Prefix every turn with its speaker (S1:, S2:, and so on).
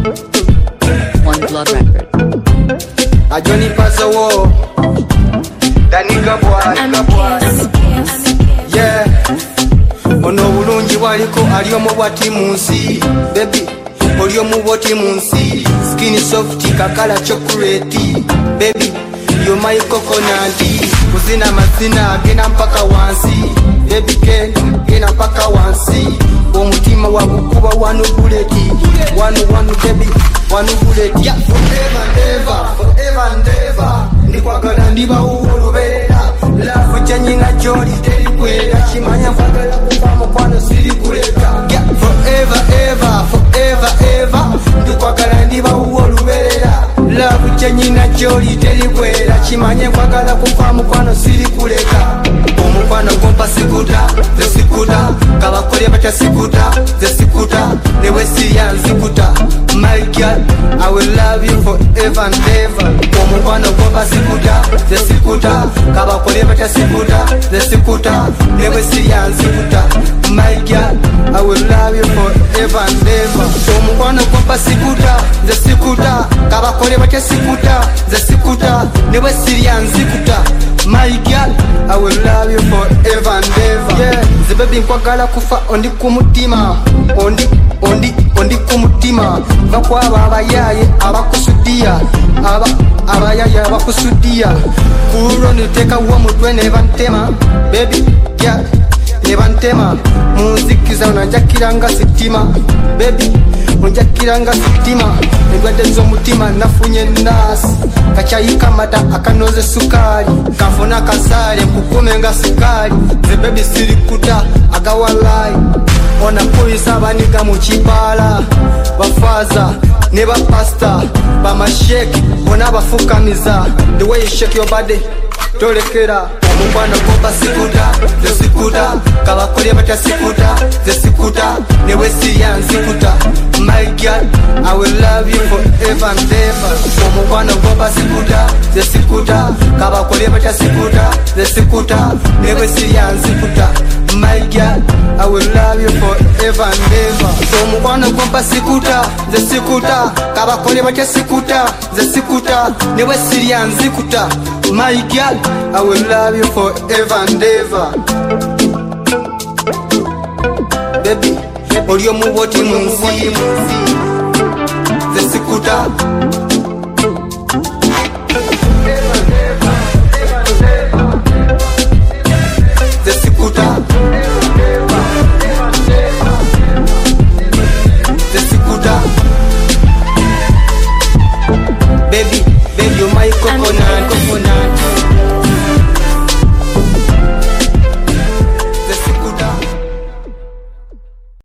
S1: One Blood Record.
S2: A Johnny Pasawo, Danica boy, yeah. Ono bulungi waliko aliyomu bwati munsi, baby. Oliyomu bwati munsi, skin soft kakala chocolate, baby. You're my coconut. Kuzina mazina gena mpaka wansi, baby gena mpaka wansi. Omutima wagukuba wanu buleti, wanu baby, wanu buleti. Yeah, forever and ever. Ndikwagala ndiba uwoluberera. Love changinga joli teri kwera. Chimanya kwagala kufa mukwano siri kuleka. Yeah, forever. Ndikwagala ndiba uwoluberera. Love changinga joli teri kwera. Chimanya kwagala kufa mukwano siri kuleka. Omukwano gompa sikuta, zesikuta. Kabakole bacha sikuta, zesikuta. Newe siya nzikuta. My girl, I will love you forever and ever. Omukwano gompa sikuta, zesikuta. Kabakole bacha sikuta, zesikuta. Newe siya nzikuta. My girl, I will love you forever and ever. Omukwano gompa sikuta, zesikuta. Kabakole bacha sikuta, zesikuta. Newe siya nzikuta. My girl, I will love you forever and ever. Yeah, the baby nkwagala kufa ondi kumutima, ondi kumutima. Vakwaba abayaye abakusudia, abayaye abakusudia. Kuro niteka uwa mutwe nebantema, baby, yeah, nebantema. Muzikiza unanjakiranga sitima, baby, unjakiranga sitima. Ndwende z'omutima nafunye nasi, kachayika mata akanoze sukari. Kafuna kasale kukumenga sukari. The baby sirikuta agawalai. Ona kuyisa baniga muchipala. Bafaza, neba pasta, bamasheki, ona bafukamiza. The way you shake your body, tolekera. Omukwano gompa sikuta, zesikuta. Kabakole bacha sikuta, zesikuta. Newe siya nzikuta. My girl, I will love you forever and ever. Omukwano gompa sikuta, zesikuta. Kabakole bacha sikuta, zesikuta. Newe siya nzikuta. My girl, I will love you forever and ever. Omukwano gompa sikuta, zesikuta. Kabakole bacha sikuta, zesikuta. Newe siya nzikuta. My girl, I will love you forever and ever. Baby, oliyomu bwati munsi.